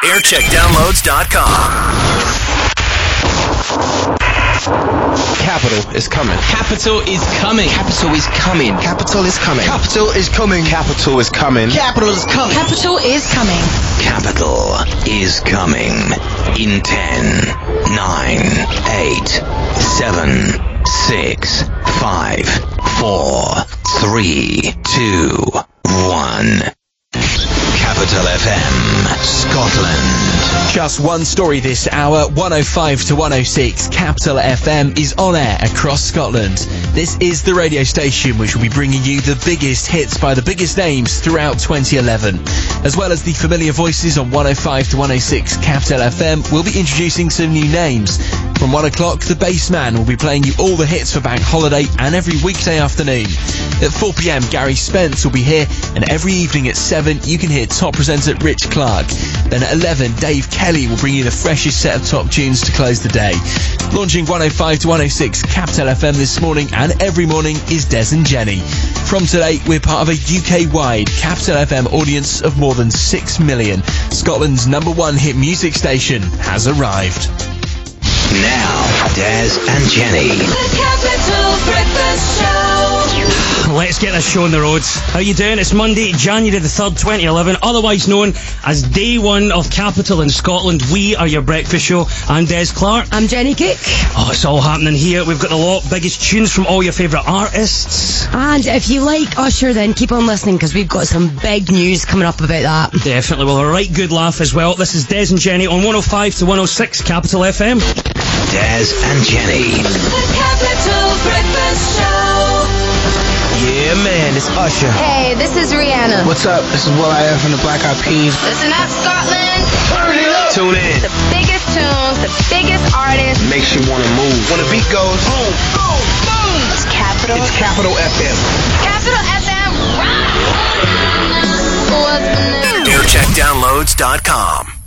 aircheckdownloads.com. Capital is coming. Capital is coming. Capital is coming. Capital is coming. Capital is coming. Capital is coming. Capital is coming. Capital is coming. Capital is coming. In 10, 9, 8, 7, 6, 5, 4, 3, 2, 1. Capital FM, Scotland. Just one story this hour, 105 to 106, Capital FM is on air across Scotland. This is the radio station which will be bringing you the biggest hits by the biggest names throughout 2011. As well as the familiar voices on 105 to 106 Capital FM, we'll be introducing some new names. From 1 o'clock, the Bassman will be playing you all the hits for Bank Holiday and every weekday afternoon. At 4 p.m, Gary Spence will be here, and every evening at 7, you can hear top presenter Rich Clark. Then at 11, Dave Kelly will bring you the freshest set of top tunes to close the day. Launching 105 to 106 Capital FM this morning and every morning is Des and Jenny. From today, we're part of a UK-wide Capital FM audience of more than 6 million. Scotland's #1 hit music station has arrived. Now, Des and Jenny. The Capital Breakfast Show. Let's get this show on the road. How you doing? It's Monday, January the 3rd, 2011, otherwise known as Day 1 of Capital in Scotland. We are your breakfast show. I'm Des Clark. I'm Jenny Cook. Oh, it's all happening here. We've got the lot, biggest tunes from all your favourite artists. And if you like Usher, then keep on listening, because we've got some big news coming up about that. Definitely. Well, a right good laugh as well. This is Des and Jenny on 105 to 106 Capital FM. Des and Jenny. The Capital Breakfast Show. Yeah, man, it's Usher. Hey, this is Rihanna. What's up? This is will.i.am from the Black Eyed Peas. Listen up, Scotland. Turn it up. Tune in. The biggest tunes, the biggest artists. Makes you want to move. When the beat goes, boom, boom, boom. It's Capital. It's Capital FM. Capital FM. Rock. What's the news? aircheckdownloads.com.